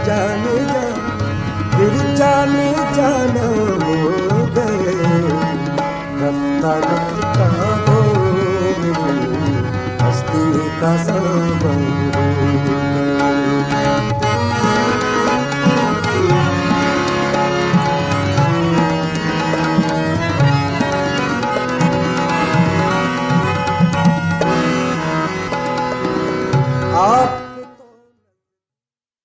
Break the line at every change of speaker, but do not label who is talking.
जाने जा, फिर जाने जाना हो गए, रफ्ता रफ्ता हो गई, हस्ती का सामान हो गए।